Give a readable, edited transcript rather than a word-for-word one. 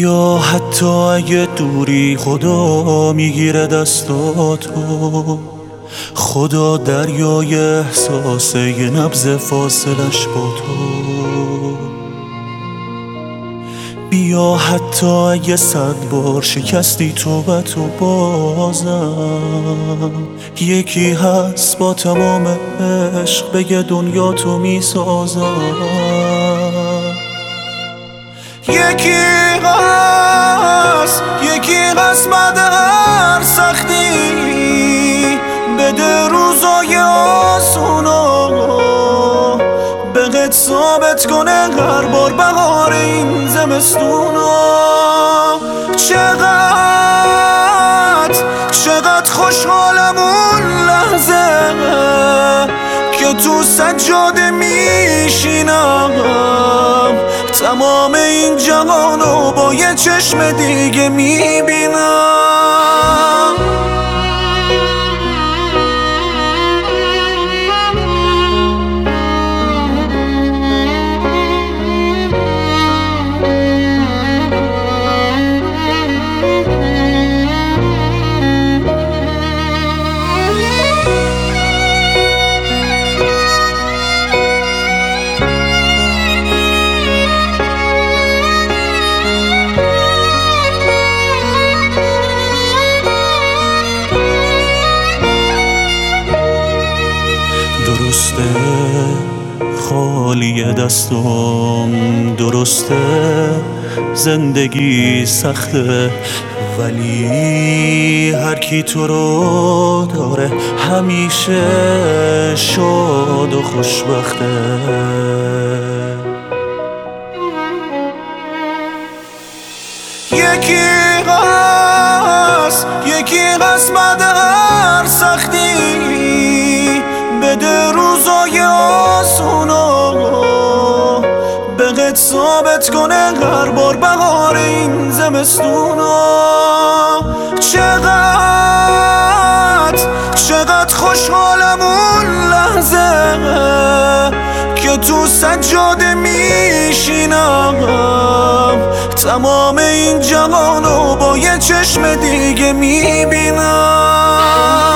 بیا حتی اگه دوری خدا میگیره دستاتو، خدا دریای احساس یه نبض فاصلش با تو. بیا حتی اگه 100 بار شکستی توبتو بازم یکی هست با تمام عشق بگه دنیا تو میسازم. یکی هست بعد هر سختی بده روزای آسونا، بقت ثابت کنه هر بار بهار این زمستونا. چقدر خوشحالم اون لحظه که تو سجاده میشینم، تمام این جهانو با یه چشم دیگه میبینم. درسته خالی دستم، درسته زندگی سخته، ولی هر کی تو رو داره همیشه شاد و خوشبخته. یکی هست بعد هر سختی بده روزای آسونا، بقت ثابت کنه هر بار بهار این زمستونا. چقدر خوشحالم اون لحظه که تو سجاده میشینم، تمام این جهانو با یه چشم دیگه میبینم.